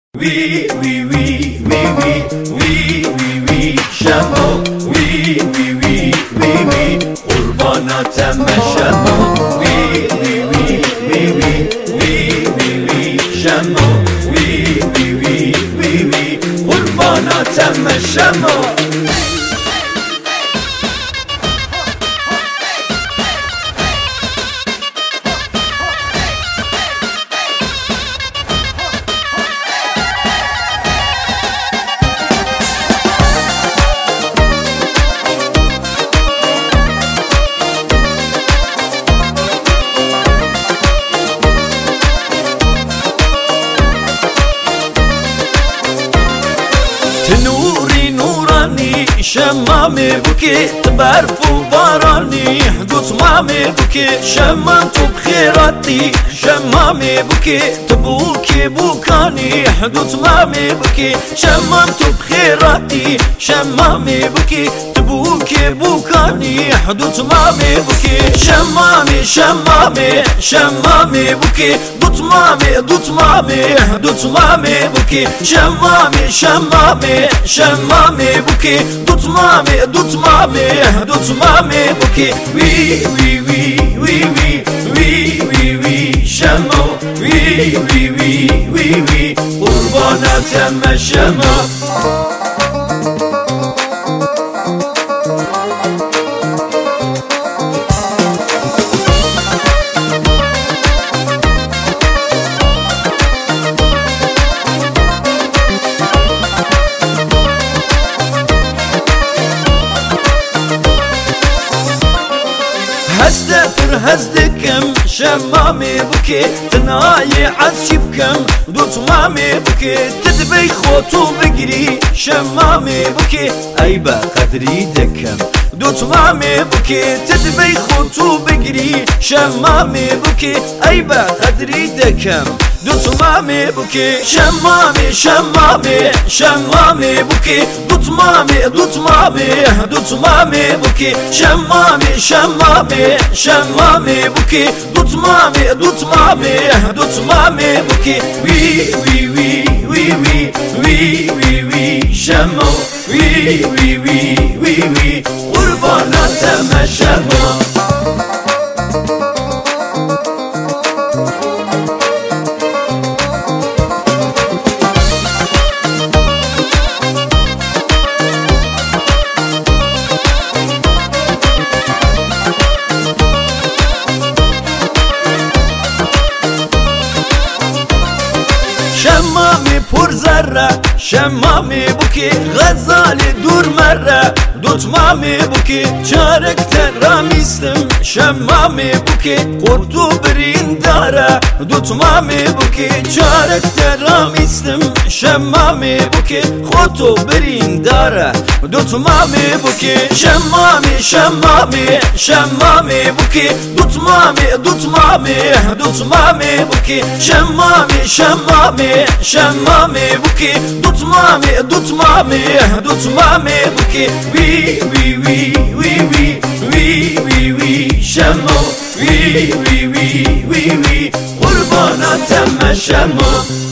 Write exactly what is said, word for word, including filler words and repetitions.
وی وی وی وی وی وی وی وی شمو وی وی وی وی وی قرباناتم شمو وی وی وی وی وی وی وی وی شمو وی وی وی وی وی قرباناتم شمو نوري نوراني شمامي بكي برف وباراني حدوث مامي بكي شممت بخيراتي شمامي بكي تبوكي بوكاني حدوث مامي بكي شممت بخيراتي شمامي بكي تبوكي بوكاني حدوث مامي بكي شمامي شمامي شمامي بكي دوت مامي دوت مامي حدوث مامي بكي شمامي شمامي شمامي بكي دوت مامي دوت مامي دوت مامي بكي وي وي وي وي وي وي وي وي شمو وي وي وي وي وي قرباناتم شمو هزدفر هزدكم شمامي بكي تناي عذشبكم دوت مامي بكي تدبي خوتو بقري شمامي بكي ايبا قدري دكم دوت مامي بكي تدبي خوتو بقري شمامي بكي ايبا قدري دكم دوت مامي بكي شمامي شمامي شمامي بكي دوت مامي دوت مامي دوت مامي بكي شمامي شمامي شمامي بكي دوت مامي دوت مامي دوت مامي بكي وي وي وي وي وي وي وي وي شمو وي وي وي وي وي قرباناتم شمو شمامي پر ذره شمامي بكي غزالي دور مره دوت مامي بكي چارك تراميستم شمامي بكي قرطو برين داره دوت مامي بكي چارك تراميستم شمامي بكي خوتو برين داره دوت مامي بكي شمامي شمامي شمامي بكي دوت مامي دوت مامي دوت مامي بكي شمامي شمامي شمامي بكي دوت مامي دوت مامي دوت مامي بكي وي وي وي وي وي وي وي وي شمو وي وي وي وي وي قرباناتم شمو